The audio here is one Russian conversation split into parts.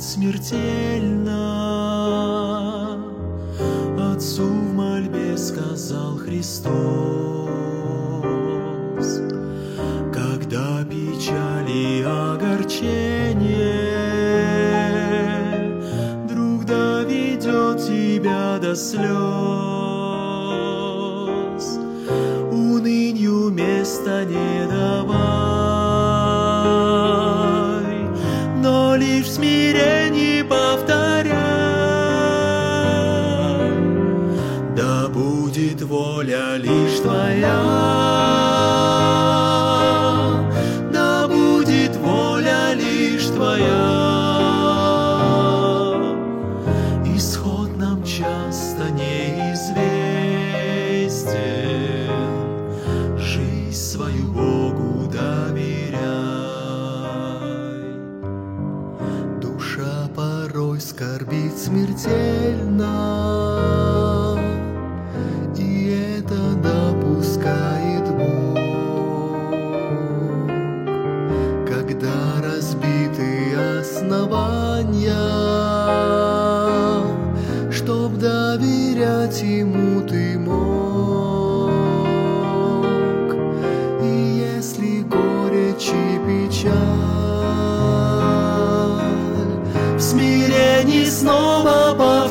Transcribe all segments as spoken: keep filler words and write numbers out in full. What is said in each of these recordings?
смертельно, Отцу в мольбе сказал Христос. Когда печаль и огорчение вдруг доведет тебя до слез, унынию места не давай, но лишь в смирении повторяй: да будет воля лишь Твоя, да будет воля лишь Твоя. Исход нам часто неизвестен, жизнь свою Богу доверяй. Душа порой скорбит смертельно, и это допускает Бог. Когда разбиты основания, чтоб доверять Ему ты мог. И если горечь и печаль, в смирении снова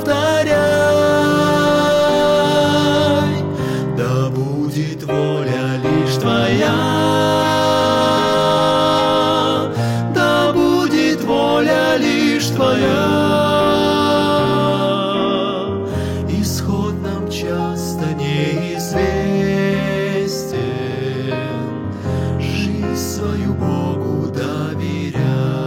повторяй: да будет воля лишь Твоя, да будет воля лишь Твоя. Исход нам часто неизвестен, жизнь свою Богу доверяй.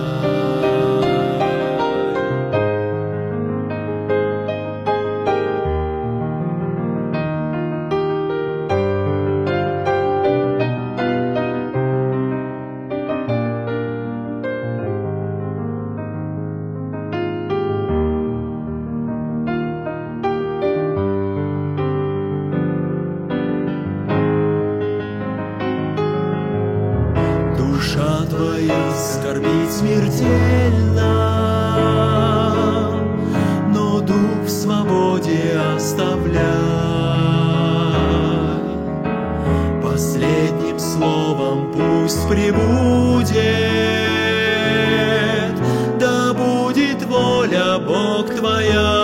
Душа твоя скорбит смертельно, но дух в свободе оставляй. Последним словом пусть пребудет: да будет воля, Бог, Твоя.